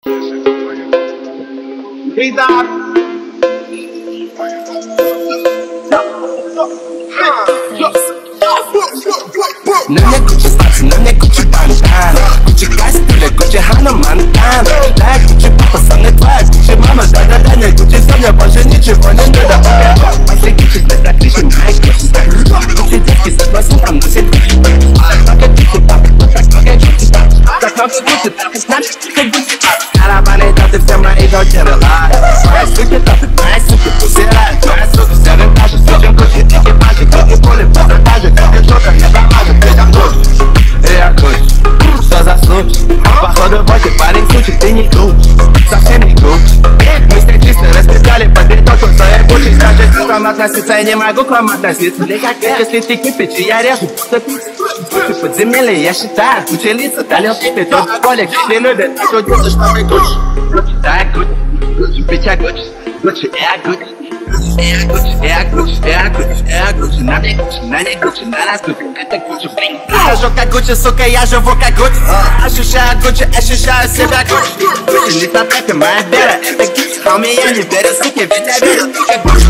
На мне Gucci статус, на мне Gucci бандана, Gucci костюля, Gucci Ханна Монтана. Да, Gucci папа, со мной твоя Gucci мама, да-да-да, не Gucci, со мной больше ничего не надо. Если Gucci, то так лишь моя Gucci. Gucci девки с относом носит Gucci. Так много Gucci, так много Gucci. Так много Gucci, так значит, как Gucci. Караваны, да ты все мои дочери лай. Моя суки, да ты моя суки, пусирай. Моя сука, все винтажи, слушаем Gucci, экипажи, Gucci, пули, продажи, Gucci, что-то не замажет, ты Gucci. Я Gucci, что за случай? Походу, больше парень случай, ты не Gucci, совсем не Gucci. Мы с ней чисто расписали по битоку, что я Gucci. Скажи, к вам относиться, я не могу к вам относиться. Ты как если ты кипишь, я режу, будто пицца. Gucci подземелье, я считаю, Gucci лица, талил тебе тот полик, не любит, а что делать, что мы Gucci. Gucci, да, Gucci, Gucci, bitch, я Gucci, Gucci, я Gucci. Я Gucci, я Gucci, я Gucci, я Gucci, на мне Gucci, на ней Gucci, на нас Gucci, это Gucci, блин. Я живу как Gucci, сука, я живу как Gucci. Ощущаю Gucci, ощущаю себя Gucci. Gucci, не на тэпе, моя вера, это Gucci. Хоми, я не верю, суки, ведь я верю, как Gucci.